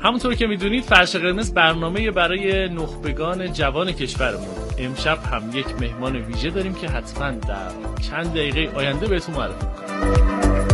همونطور که میدونید فرش قرمز برنامه برای نخبگان جوان کشورمون. امشب هم یک مهمان ویژه داریم که حتما در چند دقیقه آینده بهتون معرفی می‌کنم.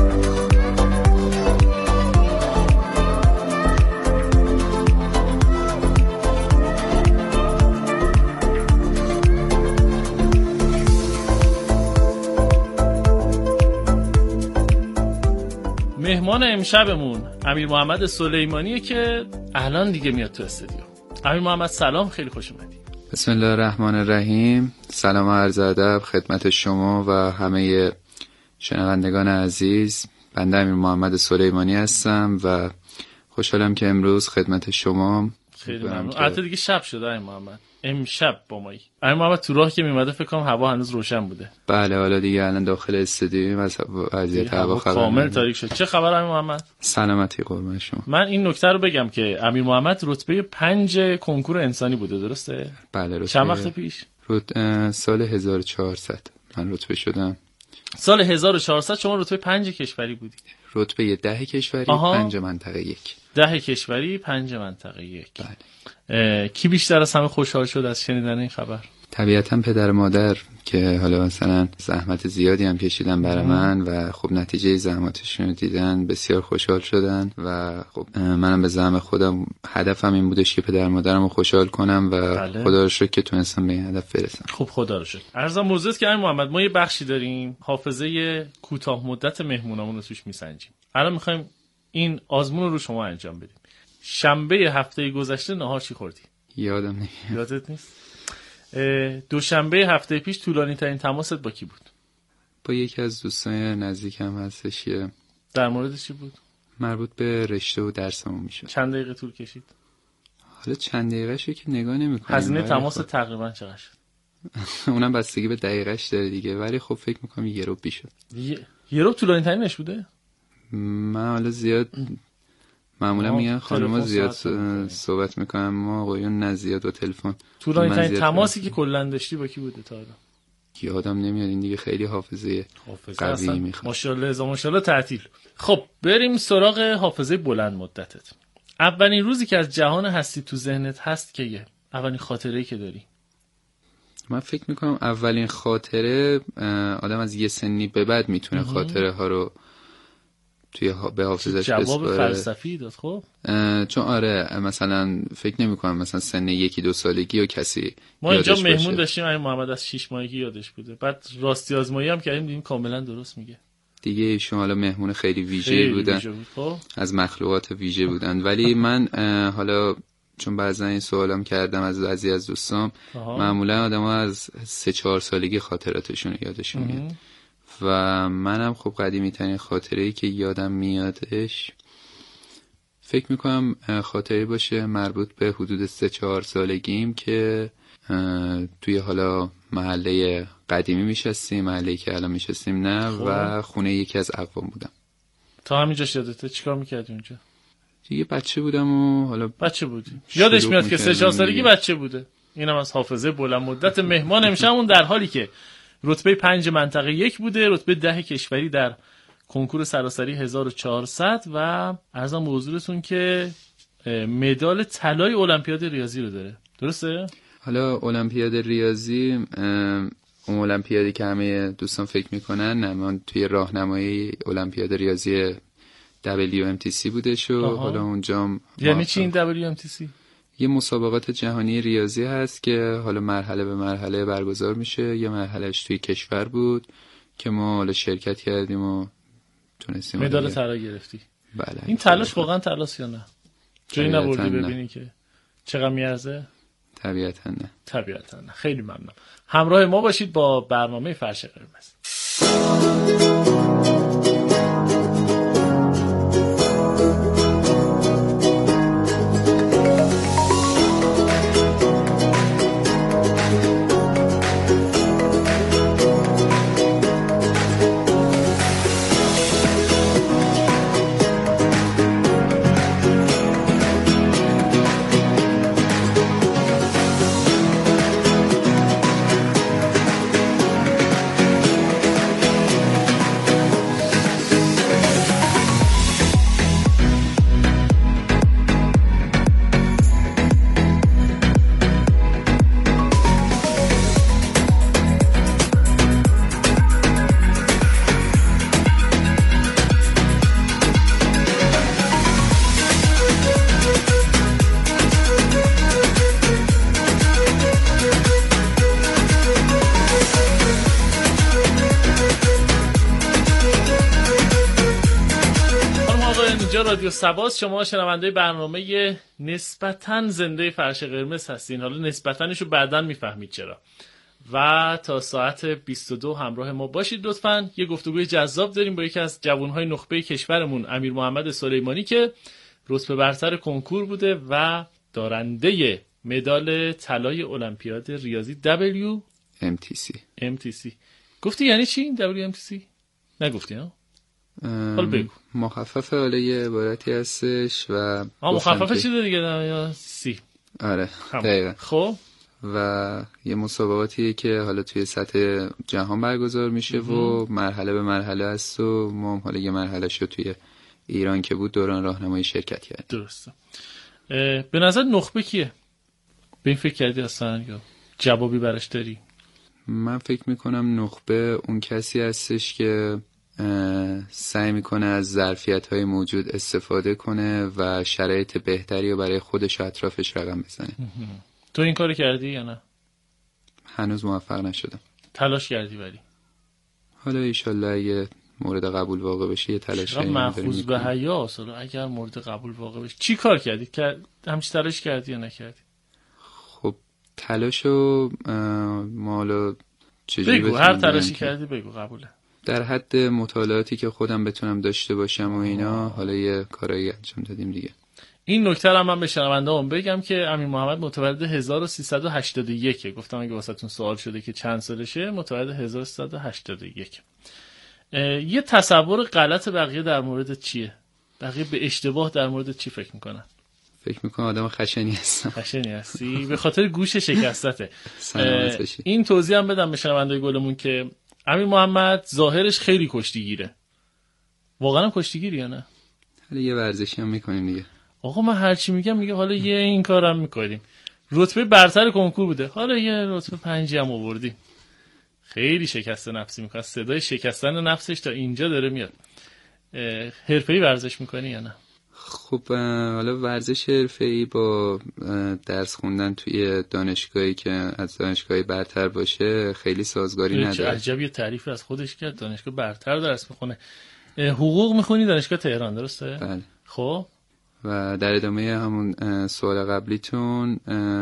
مهمان امشبمون امیر محمد سلیمانیه که الان دیگه میاد تو استودیو. امیر محمد سلام، خیلی خوش اومدی. بسم الله الرحمن الرحیم. سلام و عرض ادب خدمت شما و همه شنوندگان عزیز. بنده امیر محمد سلیمانی هستم و خوشحالم که امروز خدمت شما. خیلی ممنون. البته دیگه شب شده امیر محمد، امشب با مایی. امیر محمد تو راه که میومده فکر کنم هوا هنوز روشن بوده. بله، حالا دیگه الان داخل استودیو از وضعیت هوا خبر کامل تاریک شد. چه خبر امیر محمد؟ سلامتی قربان شما. من این نکته رو بگم که امیر محمد رتبه 5 کنکور انسانی بوده، درسته؟ بله رتبه. چند وقت پیش؟ سال 1400 من رتبه شدم. سال 1400 شما رتبه 5 کشوری بودی. رتبه 10 کشوری، 5 منطقه 1. 10 کشوری، 5 منطقه 1. بله. کی بیشتر از همه خوشحال شد از شنیدن این خبر؟ طبیعتا پدر و مادر که حالا مثلا زحمت زیادی هم کشیدن برای من و خب نتیجه زحماتشون رو دیدن، بسیار خوشحال شدن و خب منم به زعم خودم هدفم این بودش که پدر و مادرم رو خوشحال کنم و بله. خدا رو شکر که تونستم به این هدف برسم. خب خدا رو شکر. عرضم موضوعت که امیر محمد ما یه بخشی داریم حافظه کوتاه مدت مهمونامون رو توش میسنجیم. الان می‌خوایم این آزمون رو شما انجام بدیم. شنبه هفته گذشته نهار چی خوردی؟ یادم نمیاد. یادت نیست؟ دوشنبه هفته پیش طولانی ترین تماست با کی بود؟ با یکی از دوستان نزدیکم هستش. در مورد چی بود؟ مربوط به رشته و درسمون میشه. چند دقیقه طول کشید؟ حالا چند دقیقه‌شو که نگاه نمی‌کنم. هزینه تماس تقریبا چقدر شد؟ اونم بستگی به دقیقه‌اش داره دیگه، ولی خب فکر می‌کنم یه رو بیشتر. یه رو طولانی ترینش بوده؟ من حالا زیاد معمولا میگن خانم‌ها زیاد صحبت میکنن، ما آقایون نه زیاد با تلفن. طولانی ترین تماسی که کلا داشتی با کی بوده تا الان؟ یادم نمیاد. این دیگه خیلی حافظه قوی میخواد. ماشاءالله تعطیل. خب بریم سراغ حافظه بلند مدتت. اولین روزی که از جهان هستی تو ذهنت هست که اولین خاطره‌ای که داری؟ من فکر میکنم اولین خاطره آدم از یه سنی به بعد میتونه خاطره ها رو توی به حافظش بسپاره. جواب فلسفی داد. خب چون آره مثلا فکر نمی کنم مثلا سن 1-2 سالگی و کسی ما اینجا مهمون داشتیم امیر محمد از 6 ماهگی یادش بوده، بعد راستی آزمایی هم کردیم دیدیم کاملا درست میگه دیگه. شما حالا مهمون خیلی ویژه‌ای بودن، از مخلوقات ویژه بودن. ولی من حالا چون بعضا این سوالم کردم از بعضی از دوستام، معمولا آدم‌ها از 3-4 سالگی خاطراتشون یادشون میاد و منم خب قدیمی ترین خاطره‌ای که یادم میادش فکر میکنم خاطره باشه مربوط به حدود 3-4 سالگیم که توی حالا محله قدیمی میشستیم، محله‌ای که الان میشستیم نه و خونه یکی از اقوام بودم. تا همینجاش یادته چیکار میکردی اونجا؟ دیگه بچه بودم و حالا بچه بودی. یادش میاد که 3-4 سالگی بچه بوده. اینم از حافظه بلند مدت مهمان امشبمون، در حالی که رتبه 5 منطقه 1 بوده، رتبه 10 کشوری در کنکور سراسری 1400 و عرضم به حضورتون که مدال طلای المپیاد ریاضی رو داره. درسته؟ حالا المپیاد ریاضی اون المپیادی که همه دوستان فکر میکنن، نه، من توی راهنمایی المپیاد ریاضی WMTC بودش و حالا اونجا یعنی چی این WMTC؟ یه مسابقات جهانی ریاضی هست که حالا مرحله به مرحله برگزار میشه. یه مرحلهش توی کشور بود که ما حالا شرکت کردیم و تونستیم مدال طلا گرفتی. بله. این تلاش واقعا تلاش یا نه؟ جایی نبردی ببینی که چقدر میارزه؟ طبیعتا نه. طبیعتا نه. خیلی ممنونم. همراه ما باشید با برنامه فرش قرمز. رادیو سباس. شما شنونده برنامه نسبتاً زنده فرش قرمز هستین. حالا نسبتاًش رو بعداً میفهمید چرا. و تا ساعت 22 همراه ما باشید لطفاً. یه گفتگوی جذاب داریم با یکی از جوانهای نخبه کشورمون، امیر محمد سلیمانی، که رتبه برتر کنکور بوده و دارنده مدال طلای المپیاد ریاضی MTC. گفتی یعنی چی WMTC؟ نگفتی ها؟ حالا بگو. مخفف حالا یه عبارتی هستش و مخفف چیه دیگه یا سی؟ آره دقیقا. خب و یه مسابقاتیه که حالا توی سطح جهان برگزار میشه و مرحله به مرحله است و ما حالا یه مرحله شو توی ایران که بود دوران راهنمایی شرکت کرد. درسته. به نظر نخبه کیه؟ به این فکر کردی اصلا یا جوابی براش داری؟ من فکر میکنم نخبه اون کسی هستش که سعی میکنه از ظرفیت‌های موجود استفاده کنه و شرایط بهتری رو برای خودش و اطرافش رقم بزنه. تو این کارو کردی یا نه؟ هنوز موفق نشدم. تلاش کردی ولی؟ حالا ایشالله اگه مورد قبول واقع بشه یه تلاش کنیم. محفوظ به حیاس. حالا اگر مورد قبول واقع بشه چی کار کردی؟ همچی تلاش کردی یا نکردی؟ خب تلاشو ما حالا چجوری بگو هر تلاشی کردی بگو قبوله. در حد مطالعاتی که خودم بتونم داشته باشم و اینا حالا یه کارایی انجام دادیم دیگه. این نکته رو من به شنونده‌ام بگم که امیر محمد متولد 1381. گفتم اگه واسهتون سوال شده که چند سالشه، متولد 1381. یه تصور غلط بقیه در مورد چیه؟ بقیه به اشتباه در مورد چی فکر میکنن؟ فکر میکنم آدم خشنی هستم. خشنی هستی؟ به خاطر گوش شکستته. سلامت باشی. این توضیح هم بدم به شنونده‌ی گلمون که امیر محمد ظاهرش خیلی کشتیگیره. واقعا هم کشتیگیری یا نه؟ حالا یه ورزشی هم میکنیم دیگه. آقا من هرچی میگم میگه حالا یه این کارم میکنیم. رتبه برتر کنکور بوده، حالا یه رتبه 5 هم آوردیم. خیلی شکست نفسی میکنه. صدای شکستن نفسش تا اینجا داره میاد. حرفه‌ای ورزش میکنی یا نه؟ خب حالا ورزش حرفه‌ای با درس خوندن توی دانشگاهی که از دانشگاهی برتر باشه خیلی سازگاری نداره. چه عجب یه تعریفی از خودش کرد. دانشگاه برتر درس میخونه. حقوق میخونی دانشگاه تهران، درسته؟ بله. خب و در ادامه همون سوال قبلیتون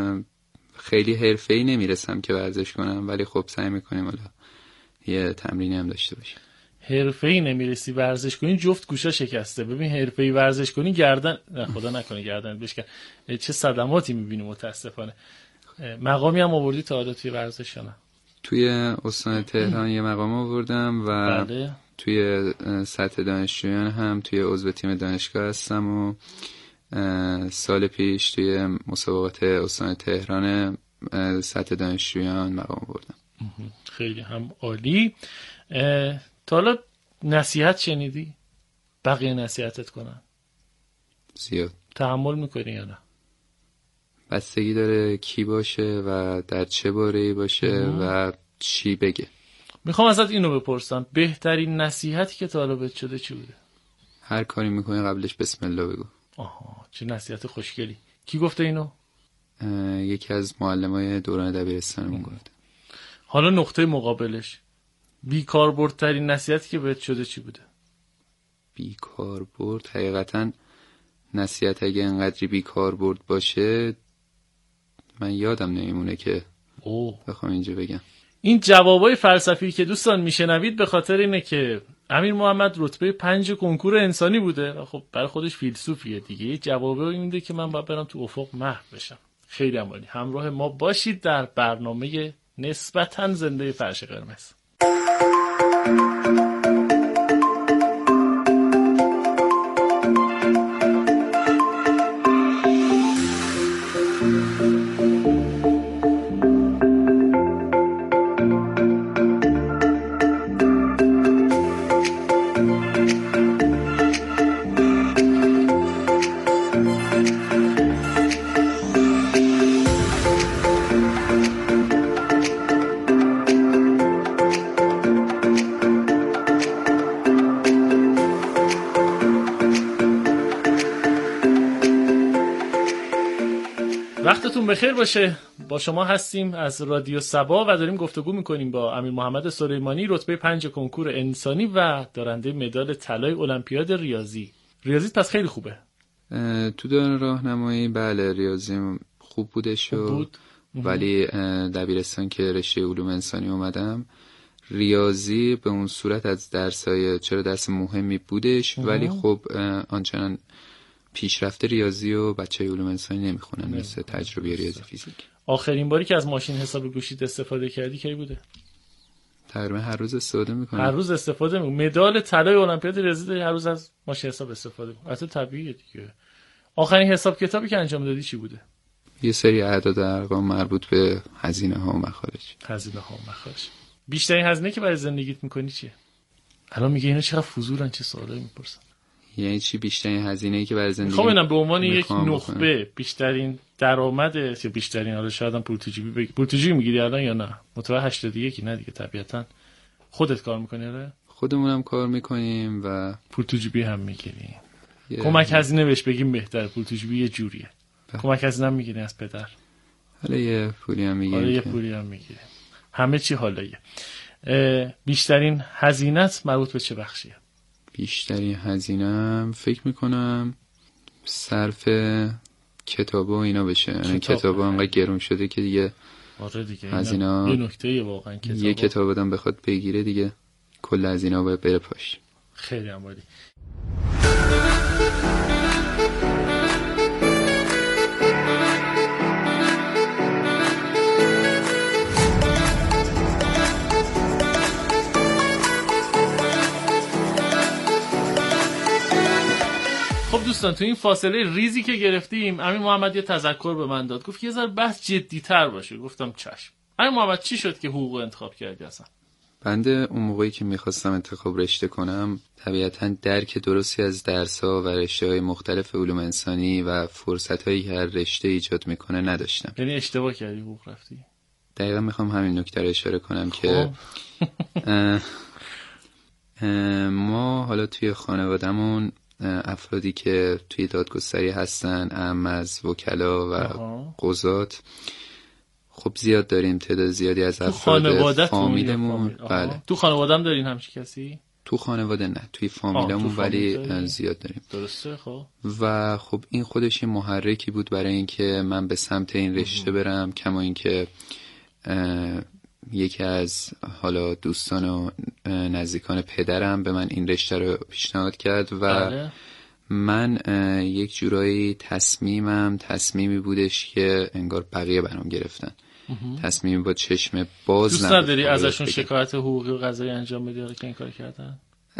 خیلی حرفه‌ای نمیرسم که ورزش کنم، ولی خب سعی میکنیم حالا یه تمرینی هم داشته باشیم. حرفه‌ای نمیرسی ورزش کنی، جفت گوشا شکسته. ببین حرفه‌ای ورزش کنی گردن، نه خدا نکنه گردن بشکن، چه صدماتی میبینی متاسفانه. مقامی هم آوردی تا حالا توی ورزش نه؟ توی استان تهران یه مقام آوردم و بله. توی سطح دانشجویان هم توی عضو تیم دانشگاه هستم و سال پیش توی مسابقات استان تهران سطح دانشجویان مقام آوردم. خیلی هم عالی. تا حالا نصیحت شنیدی؟ بقیه نصیحتت کنن؟ زیاد. تحمل میکنی یا نه؟ بستگی داره کی باشه و در چه باره‌ای باشه و چی بگه. میخوام ازت اینو بپرسم، بهترین نصیحتی که تا حالا بهت شده چی بوده؟ هر کاری میکنی قبلش بسم الله بگو. آها، چه نصیحت خوشگلی. کی گفته اینو؟ یکی از معلمای دوران دبیرستانمون گفت. حالا نقطه مقابلش، بیکاربردترین نصیحتی که بهت شده چی بوده؟ بیکاربرد حقیقتا نصیحت اگه انقدری بیکاربرد باشه من یادم نمیمونه که بخوام اینجا بگم. این جوابای فلسفی که دوستان میشنوید به خاطر اینه که امیر محمد رتبه 5 کنکور انسانی بوده. خب برای خودش فیلسوفیه دیگه. جوابایی میده که من باید برم تو افق محو بشم. خیلی عالی. همراه ما باشید در برنامه نسبتاً زنده فرش قرمز. وقتتون بخیر باشه. با شما هستیم از رادیو سبا و داریم گفتگو میکنیم با امیر محمد سلیمانی، رتبه 5 کنکور انسانی و دارنده مدال طلای المپیاد ریاضی ریاضیت پس خیلی خوبه. تو دوران راهنمایی بله ریاضیم خوب بودش ولی دبیرستان که رشته علوم انسانی اومدم ریاضی به اون صورت از درسای چرا درس مهمی بودش ولی خب آنچنان پیشرفته ریاضی و بچه علوم انسانی نمیخونن مثل تجربی ریاضی فیزیک. آخرین باری که از ماشین حساب گوشیت استفاده کردی کی بوده؟ تقریبا هر روز استفاده میکنم. هر روز استفاده میکنم. مدال طلای المپیاد ریاضی داری، هر روز از ماشین حساب استفاده میکنم. البته طبیعیه دیگه. آخرین حساب کتابی که انجام دادی چی بوده؟ یه سری اعداد و ارقام مربوط به هزینه‌ها و مخارج. هزینه‌ها و مخارج. بیشترین هزینه که برای زندگیت میکنی چیه؟ الان میگه اینا چقدر فضولن، چه سوالایی میپرسن. یعنی چی بیشترین هزینه‌ای که برای زندگی؟ خب اینم به عنوان یک نخبه بیشترین درآمد یا بیشترین، حالا شاید هم پولتوجی میگیری الان یا نه؟ متوجه 81 نه دیگه، طبیعتا خودت کار میکنی. آره خودمونم کار میکنیم و پولتوجی هم میگیریم. کمک هزینه بهش بگیم بهتره، پولتوجی یه جوریه. کمک هزینه هم میگیری از پدر. حالا یه پولی هم میگیریم. حالا یه پولی هم میگیریم. همه چی حالایه. بیشترین هزینه‌ت مربوط به چه بخشیه؟ بیشترین هزینه‌ام فکر میکنم صرف کتاب و اینا بشه. یعنی کتابا انقدر گرون شده که دیگه آره دیگه هزینه یه نکته واقعا کتابا یه کتاب بدم بخواد بگیره دیگه کل هزینه باید بره پاش. خیلی هم عالی. خب دوستان تو این فاصله ریزی که گرفتیم امین محمد یه تذکر به من داد، گفت یه ذره بحث جدی‌تر باشه. گفتم چشم. امین محمد چی شد که حقوق انتخاب کردی اصلا؟ بنده اون موقعی که میخواستم انتخاب رشته کنم طبیعتاً درک درستی از درس‌ها و رشته‌های مختلف علوم انسانی و فرصت‌هایی که هر رشته ایجاد میکنه نداشتم. یعنی اشتباه کردی حقوق رفتی؟ دقیقاً میخوام همین نکته رو اشاره کنم که ما حالا توی خانواده‌مون افرادی که توی دادگستری هستن، اهم از وکلا و قضات، خب زیاد داریم، تعداد زیادی از افراد فامیلمون. بله. تو خانواده‌ام دارین همچین کسی؟ تو خانواده نه، توی فامیلمون ولی زیاد داریم. درسته. خب و خب این خودش محرکی بود برای اینکه من به سمت این رشته برم، کما اینکه یکی از حالا دوستان و نزدیکان پدرم به من این رشته رو پیشنهاد کرد و بله. من یک جورایی تصمیمی بودش که انگار بقیه برام گرفتن. تصمیمی با چشم باز. دوست نداری ازشون شکایت حقوقی و قضایی انجام بدی که این کار کردن؟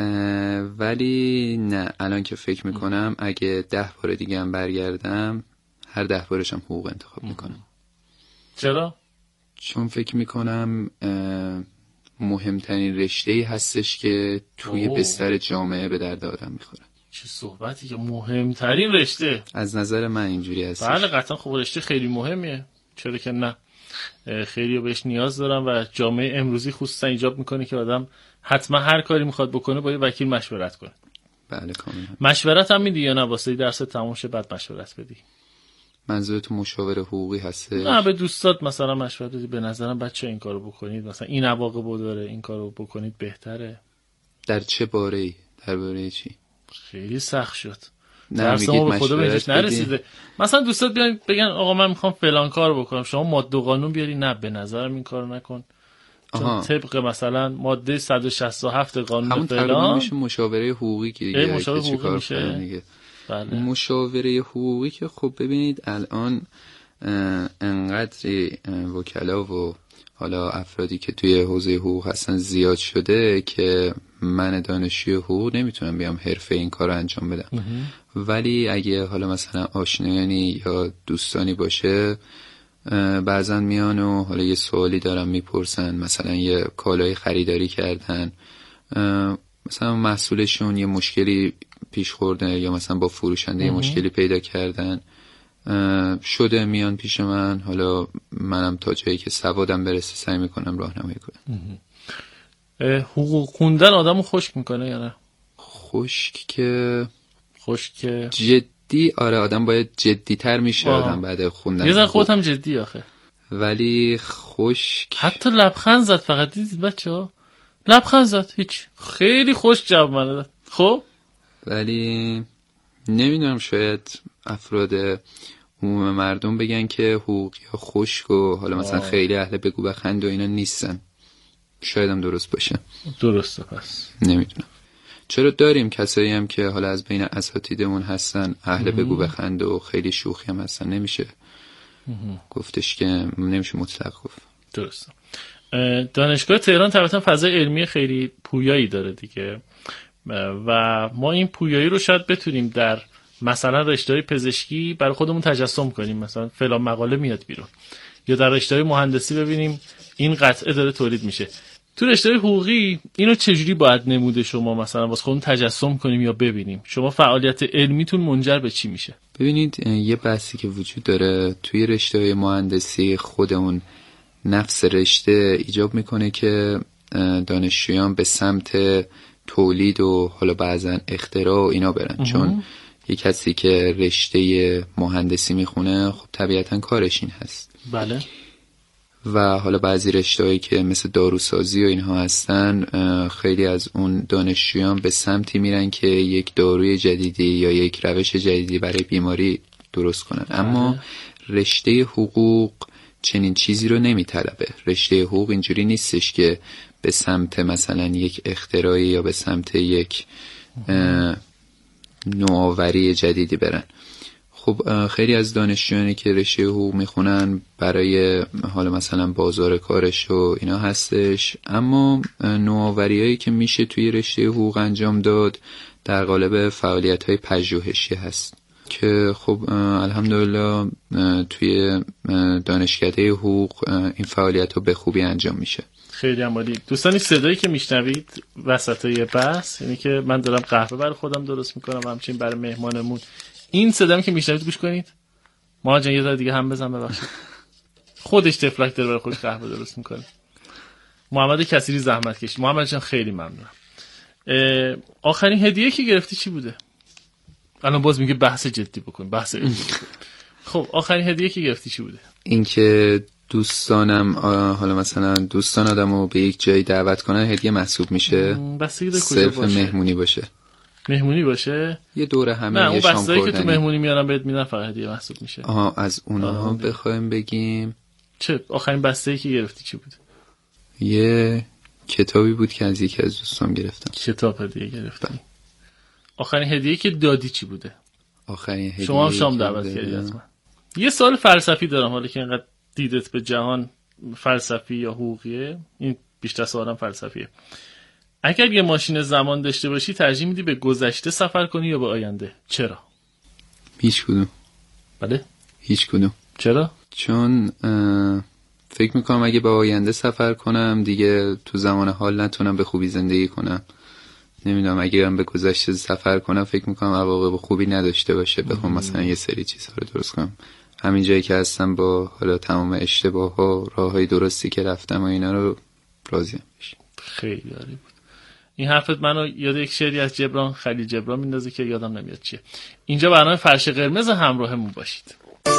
ولی نه، الان که فکر میکنم اگه 10 بار دیگه هم برگردم هر 10 بارشم حقوق انتخاب میکنم. چرا؟ چون فکر میکنم مهمترین رشته‌ای هستش که توی بستر جامعه به درد آدم میخوره. چه صحبتی که مهمترین رشته؟ از نظر من اینجوری هستش. بله قطعا خب رشته خیلی مهمیه، چرا که نه. خیلی بهش نیاز دارم و جامعه امروزی خصوصا ایجاب میکنه که آدم حتما هر کاری میخواد بکنه با یه وکیل مشورت کنه. بله کاملا. مشورت هم میدی یا نه واسه درس تموم شه بعد مشورت بدی؟ منظورت مشاور حقوقی هسته؟ نه به دوستات مثلا مشورت بدی، به نظرم بچه این کارو بکنید، مثلا این عواقب داره، این کارو بکنید بهتره. در چه باره‌ای؟ درباره چی؟ خیلی سخت شد. درس ما به خدا بهش نرسیده. مثلا دوستات بیان بگن آقا من میخوام فلان کار بکنم، شما ماده و قانون بیاری، نه به نظرم این کارو نکن. چون طبق مثلا ماده 167 قانون فلان همون میشه مشاوره حقوقی که دیگه مشاوره حقوقی میشه دیگه. بله. مشاوره حقوقی که خب ببینید الان انقدر وکلا و حالا افرادی که توی حوزه حقوق هستن زیاد شده که من دانشجوی حقوق نمیتونم بیام حرفه این کار رو انجام بدم. ولی اگه حالا مثلا آشنایانی یا دوستانی باشه بعضا میان و حالا یه سوالی دارن میپرسن، مثلا یه کالای خریداری کردن، مثلا محصولشون یه مشکلی پیش خورده یا مثلا با فروشنده یه مشکلی پیدا کردن شده، میان پیش من، حالا منم تا جایی که سوادم برسه سعی میکنم راهنمایی کنم. حقوق خوندن آدمو خشک میکنه یا نه؟ خشک که جدی آره، آدم باید جدی تر میشه آدم بعد خوندن. یه ذره خودت هم جدی آخه. ولی خشک حتی لبخند زد، فقط دیدید بچه‌ها لبخند زد، هیچ خیلی خوش جواب من داد. خب ولی نمیدونم، شاید افراد عموم مردم بگن که حقوقی ها خشک و حالا مثلا خیلی اهل بگو بخند و اینا نیستن. شاید هم درست باشه. درسته. پس نمیدونم چرا داریم کسایی هم که حالا از بین اساتیدمون هستن اهل بگو بخند و خیلی شوخی هم هستن. نمیشه گفتش که نمیشه مطلق گفت. درسته. دانشگاه تهران طبعا فضای علمی خیلی پویایی داره دیگه و ما این پویایی رو شاید بتونیم در مثلا رشته‌های پزشکی برای خودمون تجسم کنیم. مثلا فلان مقاله میاد بیرون، یا در رشته‌های مهندسی ببینیم این قطعه داره تولید میشه. تو رشته‌های حقوقی اینو چجوری باید نموده شما مثلا واسه خودمون تجسم کنیم یا ببینیم؟ شما فعالیت علمیتون منجر به چی میشه؟ ببینید یه بحثی که وجود داره توی رشته‌های مهندسی، خودمون نفس رشته ایجاب میکنه که دانشجویان به سمت تولید و حالا بعضن اختراع و اینا برن. چون یه کسی که رشته مهندسی میخونه خب طبیعتا کارش این هست. بله. و حالا بعضی رشته‌هایی که مثل داروسازی و اینها هستن، خیلی از اون دانشجویان به سمتی میرن که یک داروی جدیدی یا یک روش جدیدی برای بیماری درست کنن. اما رشته حقوق چنین چیزی رو نمیطلبه. رشته حقوق اینجوری نیستش که به سمت مثلا یک اختراعی یا به سمت یک نوآوری جدیدی برن. خب خیلی از دانشجویانی که رشته حقوق میخونن برای حالا مثلا بازار کارش و اینا هستش، اما نوآوریایی که میشه توی رشته حقوق انجام داد در قالب فعالیت‌های پژوهشی هست که خب الحمدلله توی دانشکده حقوق این فعالیت‌ها به خوبی انجام میشه. خیلی عالی. دوستان این صدایی که میشنوید وسطای بحث، یعنی که من دارم قهوه برای خودم درست میکنم و همچنین برای مهمانمون، این صدایی که میشنوید گوش کنید. ما جان یه ذره دیگه هم بزن ببخشید. خودش تفلک داره برای خودش قهوه درست میکنه. محمد کثیری زحمت کشید. محمد جان خیلی ممنونم. آخرین هدیه که گرفتی چی بوده؟ الان باز میگه بحث جدی بکن، بحث علمی بکن. خب آخرین هدیه که گرفتی چی بوده؟ این که دوستانم حالا مثلا دوستان آدمو به یک جایی دعوت کنن هدیه محسوب میشه. صرف مهمونی باشه. مهمونی باشه؟ یه دوره همه نه، یه شام خوردنی. نه اون بسایی که تو مهمونی میارن بهت میدن فقط هدیه محسوب میشه. از اونها بخوایم بگیم چه آخرین بسته‌ای که گرفتی چی بود؟ یه کتابی بود که از یکی از دوستام گرفتم. کتاب هدیه گرفتی. آخرین هدیه‌ای که دادی چی بوده؟ آخرین هدیه شما هم شام دعوت کردی از من. یه سوال فلسفی دارم، حالا که اینقدر دیدت به جهان فلسفی یا حقوقیه، این بیشتر سوالم فلسفیه. اگر یه ماشین زمان داشته باشی ترجیح میدی به گذشته سفر کنی یا به آینده؟ چرا؟ هیچ کدوم. بله؟ هیچ کدوم. چرا؟ چون فکر میکنم اگه به آینده سفر کنم دیگه تو زمان حال نتونم به خوبی زندگی کنم. نمیدونم اگه هم به گذشته سفر کنم فکر میکنم عواقب خوبی نداشته باشه. بخوام مثلا یه سری چیزها رو درست کنم. همین جایی که هستم با حالا تمام اشتباه ها راههای درستی که رفتم و اینا رو راضیم بشم. خیلی عالی بود. این حرفت منو یاد یک شعری از جبران خلیل جبران میندازه که یادم نمیاد چیه. اینجا برنامه فرش قرمز، همراهمون باشید.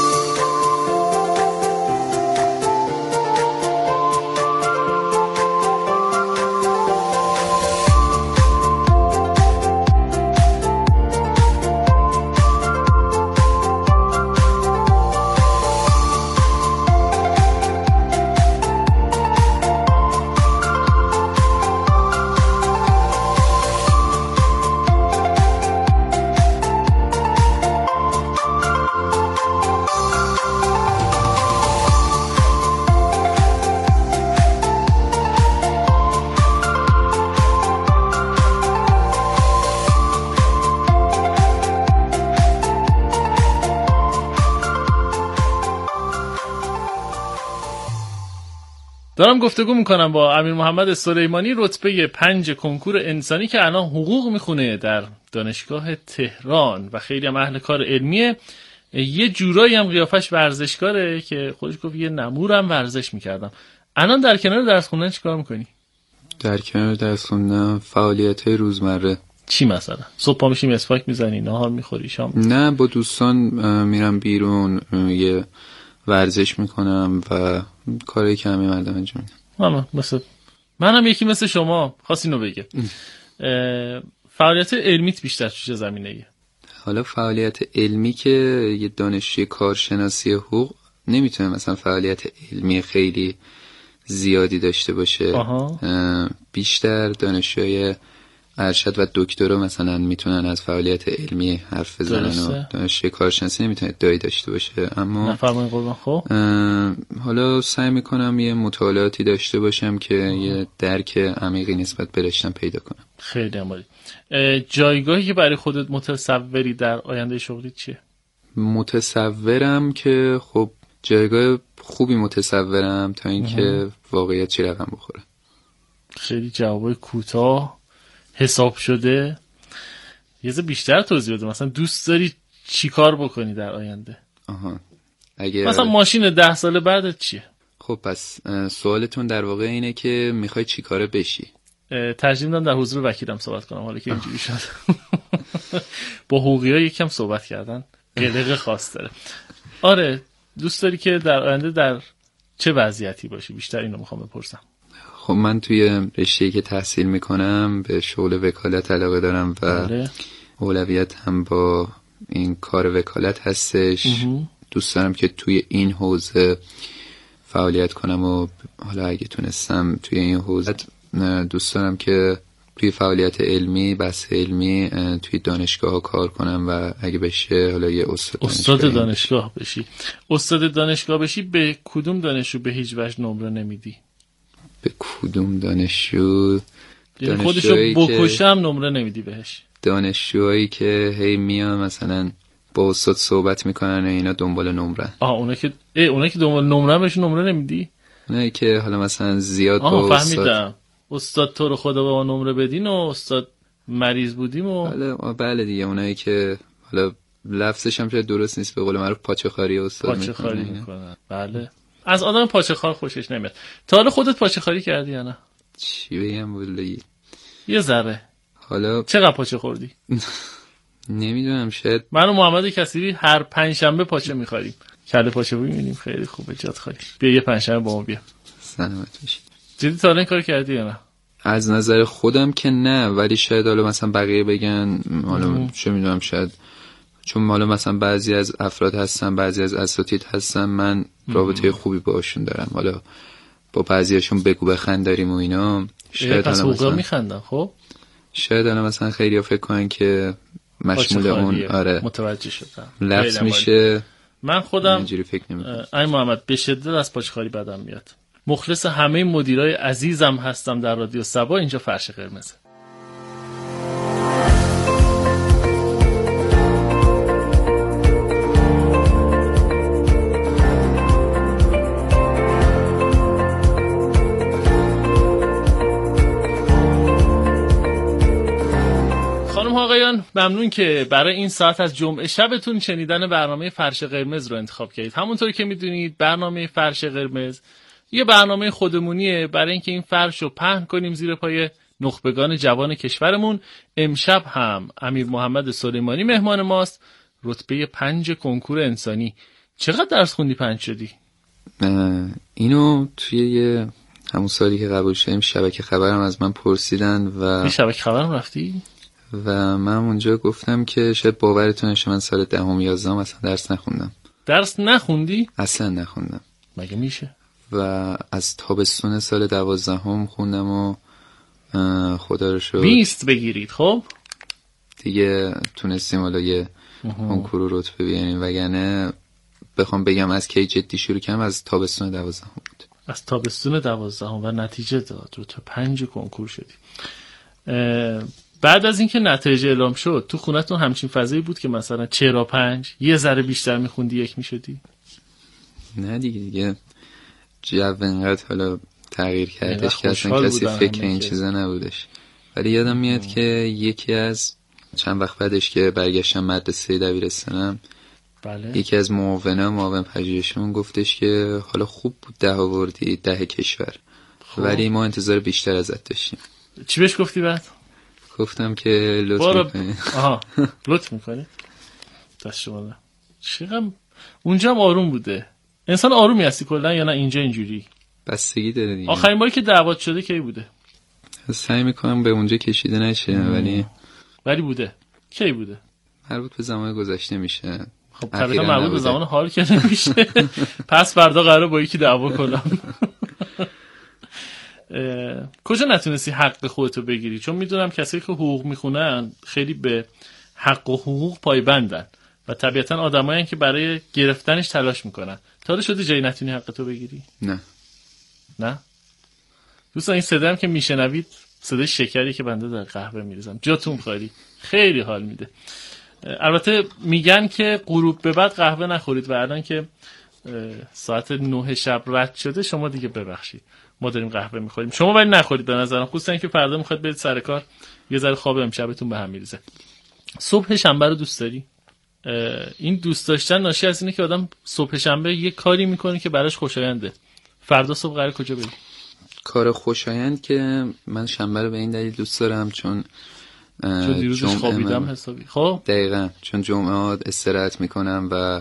دارم گفتگو میکنم با امیر محمد سلیمانی، رتبه 5 کنکور انسانی که الان حقوق میخونه در دانشگاه تهران و خیلی هم اهل کار علمیه. یه جورایی هم قیافش ورزشکاره که خودش گفت یه نمورم ورزش میکردم. الان در کنار درس خوندن چیکار میکنی؟ در کنار درس خوندن فعالیت‌های روزمره. چی مثلا؟ صبح پا میشی مسواک میزنی، نهار میخوری، شام؟ نه، با دوستان میرم بیرون، یه ورزش میکنم و کاری که همه مردم انجام میدن. منم یکی مثل شما. خواست اینو بگه. فعالیت علمیت بیشتر چه زمینه‌ایه؟ حالا فعالیت علمی که یه دانشجوی کارشناسی حقوق نمیتونه مثلا فعالیت علمی خیلی زیادی داشته باشه. بیشتر دانشجوی ارشد و دکترا مثلا میتونن از فعالیت علمی حرف بزنن و دانشجوی کارشناسی نمیتونه ادعایی داشته باشه. اما خب حالا سعی میکنم یه مطالعاتی داشته باشم که یه درک عمیقی نسبت به رشتم پیدا کنم. خیلی عالی. جایگاهی که برای خودت متصوری در آینده شغلی چیه؟ متصورم که خب جایگاه خوبی متصورم تا اینکه واقعیت چی رقم بخوره. خیلی جواب کوتاه حساب شده. یه ذره بیشتر توضیح بده، مثلا دوست داری چی کار بکنی در آینده؟ اگه مثلا ماشین 10 سال بعدت چیه؟ خب پس سوالتون در واقع اینه که میخوای چی کاره بشی؟ ترجیح میدم در حضور وکیلم صحبت کنم، حالا که اینجوری شد. با حقوقی‌ها یکم صحبت کردن قلق خاص داره. آره دوست داری که در آینده در چه وضعیتی باشی؟ بیشتر اینو میخوام بپرسم. خب من توی رشته‌ای که تحصیل میکنم به شغل وکالت علاقه دارم و اولویت هم با این کار وکالت هستش. دوست دارم که توی این حوزه فعالیت کنم و حالا اگه تونستم توی این حوزه دوست دارم که توی فعالیت علمی، بحث علمی توی دانشگاه ها کار کنم و اگه بشه حالا یه استاد دانشگاه بشی. استاد دانشگاه بشی به کدوم دانشجو به هیچ وجه نمره نمیدی؟ به کدوم دانشجو؟ خودشو بکشم نمره نمیدی بهش؟ دانشجوهایی که هی میان مثلا با استاد صحبت میکنن و اینا دنبال نمره. اونا که دنبال نمره بهش نمره نمیدی؟ نه که حالا مثلا زیاد با فهمیدم. استاد تو رو خدا به ما نمره بدین و استاد مریض بودیم و بله دیگه اونایی که حالا لفظش هم شاید درست نیست، به قول معروف پاچه‌خواری استاد میکنن. بله از آدم پاچه‌خوار خوشش نمیاد. تا حالا خودت پاچه‌خواری کردی یا نه؟ چی بگم والله یه ذره. حالا چقدر پاچه خوردی؟ نمیدونم، شاید من و محمد کسیری هر پنجشنبه پاچه می‌خوریم. کله پاچه می‌بینیم خیلی خوبه، جات خالی. بیا یه پنجشنبه با ما بیا. سلامت باشی. جدی تا الان این کار کردی یا نه؟ از نظر خودم که نه، ولی شاید حالا مثلا بقیه بگن، حالا چه میدونم، شاید چون حالا مثلا بعضی از افراد هستن، بعضی از اساتید هستن، من رابطه خوبی باشون دارم، حالا با بعضیاشون بگو بخند داریم و اینا. شاید پس مثلا میخندن. خب شاید الان مثلا خیلی فکر کنن که مشمول اون متوجه شدم لفظ میشه. من خودم اینجوری فکر نمی‌کنم. ای محمد به شدت از پاچه‌خواری بدم میاد. مخلص همه مدیرای عزیزم هستم در رادیو صبا. اینجا فرش قرمز. خانم آقایان، ممنون که برای این ساعت از جمعه شبتون شنیدن برنامه فرش قرمز رو انتخاب کردید. همونطوری که میدونید برنامه فرش قرمز یه برنامه خودمونیه برای اینکه این فرش رو پهن کنیم زیر پای نخبگان جوان کشورمون. امشب هم امیر محمد سلیمانی مهمان ماست، رتبه 5 کنکور انسانی. چقدر درس خوندی 5 شدی؟ اینو توی همون سالی که قبول شدیم شبکه خبرم از من پرسیدن و شبکه خبرم رفتی؟ و من اونجا گفتم که شاید باورتون نشه من سال 10 11 اصلا درس نخوندم. درس نخوندی؟ اصلا نخوندم. مگه میشه؟ و از تابستون سال 12 خوندم و خدا رو شکر 20 بگیرید. خب دیگه تونستیم حالا یه کنکور رتبه بیاریم، وگرنه بخوام بگم از کی جدی شروع کردم از تابستون 12 بود. از تابستون 12 و نتیجه داد رتبه 5 کنکور شدی. بعد از اینکه نتیجه اعلام شد تو خونتون همچین فضایی بود که مثلا چرا 5 یه ذره بیشتر میخوندی 1 میشدی؟ نه دیگه جو انقدر حالا تغییر کردش که اصلا کسی فکر این چیزا نبودش. ولی یادم میاد که یکی از چند وقت بعدش که برگشتم مدرسه دبیرستانم، بله. یکی از معاون پژوهشمون گفتش که حالا خوب بود 10 آوردی 10 کشور، ولی ما انتظار بیشتر ازت داشتیم. چی بهش گفتی بعد؟ گفتم که لطف میکنی. لطف میکنی؟ دست شما چقدر اونجا هم آروم بوده. انسان آرومی هستی کلا یا نه اینجا اینجوری؟ بستگی داره دیگه. آخرین باری که دعوت شده کی بوده؟ سعی میکنم به اونجا کشیده نشه. ولی بوده. کی بوده؟ مربوط به زمان گذشته میشه. خب طبیعتا مربوط به زمان حال که نمیشه. پس فردا قراره با یکی دعوا کنم. کجا نتونستی حق خودتو بگیری؟ چون میدونم کسایی که حقوق میخونن خیلی به حق و حقوق پایبندن و طبیعتا آدمایی که برای گرفتنش تلاش میکنن. تا حالا شده جایی نتونی حقتو بگیری؟ نه دوستان، این صدام که میشنوید صدای شکری که بنده در قهوه میریزم، جاتون خالی، خیلی حال میده. البته میگن که غروب به بعد قهوه نخورید و الان که ساعت 9 شب رد شده شما دیگه ببخشید ما داریم قهوه میخوریم، شما ولی نخورید به نظرم، خصوصا که فردا میخواد برید سر کار، یه ذره خواب امشبتون به هم میریزه. صبح شنبه رو دوست داری؟ این دوست داشتن ناشی از اینه که آدم صبح شنبه یه کاری میکنه که براش خوشاینده. فردا صبح قراره کجا بری؟ کار خوشایند که من شنبه رو به این دلیل دوست دارم چون دیروزش خوابیدم حسابی. خب دقیقاً چون جمعه استراحت میکنم و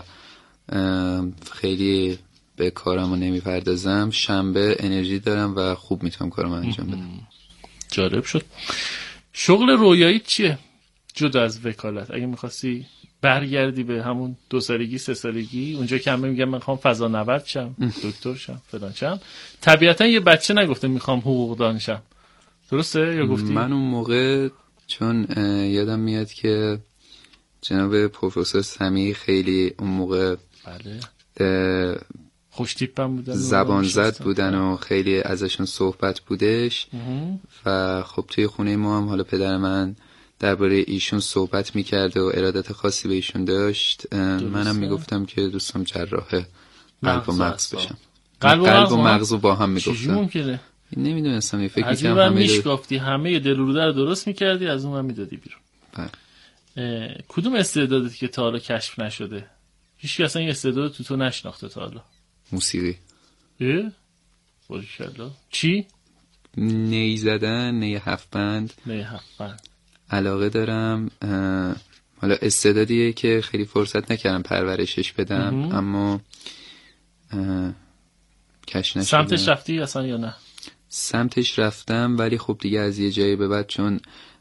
خیلی به کارمو نمیپردازم، شنبه انرژی دارم و خوب میتونم کارمو انجام بدم. جالب شد. شغل رویایی چیه جدا از وکالت؟ اگه میخواستی برگردی به همون 2 سالگی 3 سالگی، اونجا که همه میگن من میخوام فضانورد شم، دکتر شم، فلان شم، طبیعتا یه بچه نگفته میخوام حقوقدان شم، درسته یا گفتی؟ من اون موقع چون یادم میاد که جناب پروفسور سمیع خیلی اون موقع خوش تیپم بودن، زبان زد بودن و خیلی ازشون صحبت بودش و خب توی خونه ما هم حالا پدر من درباره ایشون صحبت میکرد و ارادت خاصی به ایشون داشت. منم میگفتم که دوستم جراح قلب و مغز بشم. قلب و مغز رو با هم میگفتم. چجوری ممکنه؟ نمیدونستم، فکر میکنم همه میشکافتی، همه دل و روده رو درست میکردی، از اون هم میدادی بیرون. کدوم استعدادی که تا حالا کشف نشده؟ هیچ کس اصلا این استعداد تو نشناخته تا حالا؟ موسیقی. باریکلا. چی؟ نی زدن، نی 7 بند. علاقه دارم. حالا استعدادیه که خیلی فرصت نکردم پرورشش بدم اما کش نشدم. سمتش رفتی اصلا یا نه؟ سمتش رفتم ولی خب دیگه از یه جایی به بعد چون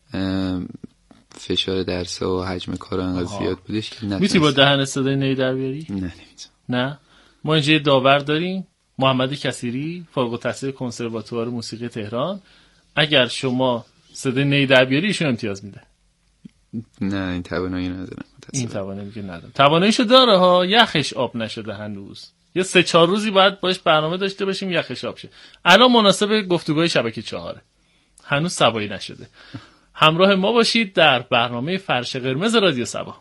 فشار درس و حجم کار انقدر زیاد بودش که نتونستم. میتونی با دهن صدای نی در بیاری؟ نه. ما اینجا داور داریم، محمد کثیری، فارغ التحصیل کنسرواتوار موسیقی تهران. اگر شما صدای نی در بیاری ایشون امتیاز میده. نه این توانایی ندارم. این توانایی که ندارم. تواناییشو داره ها، یخش آب نشده هنوز. یه 3-4 روزی باید باش برنامه داشته باشیم یخش آب شه. الان مناسب گفتگوهای شبکه 4 هنوز سبایی نشده. همراه ما باشید در برنامه فرش قرمز رادیو سبا.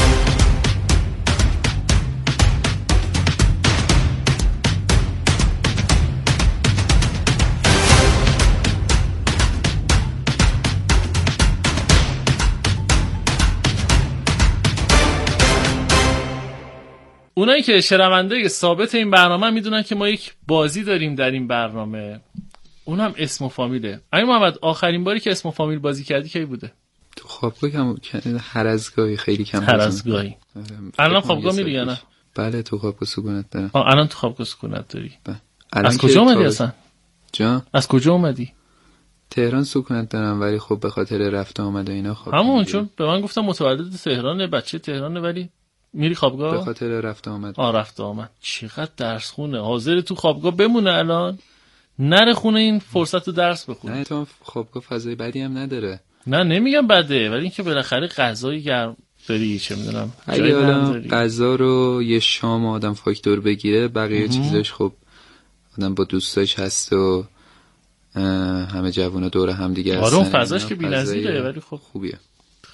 اونایی که شنونده ثابت این برنامه میدونن که ما یک بازی داریم در این برنامه، اونم اسم و فامیله. امیر محمد آخرین باری که اسم و فامیل بازی کردی کی بوده؟ تو خوابگاه هر از گاهی خیلی کم. هر از گاهی. الان خوابگاه میری یا نه؟ بله تو خوابگاه سکونت دارم. الان تو خوابگاه سکونت داری؟ از کجا اومدی اصلا؟ از کجا اومدی؟ تهران سکونت دارم ولی خب به خاطر رفت آمد و اینا خواب. همون چون به من گفتم متولد تهرانه، بچه تهرانه ولی میری خوابگاه؟ به خاطر رفت آمد. رفت آمد. چقدر درس خونه، حاضر تو خوابگاه بمونه الان، نره خونه این فرصت رو درس بخونه. نه تو خوابگاه فضای بدی هم نداره. نه نمیگم بده، ولی اینکه بالاخره غذای گرم داری، چه میدونم اگه حالا غذا رو یه شام آدم فاکتور بگیره بقیه چیزاش خب آدم با دوستاش هست و همه جوونا دور هم دیگه هستن. اون فضاش که بی‌نظیره ولی خب خوبیه.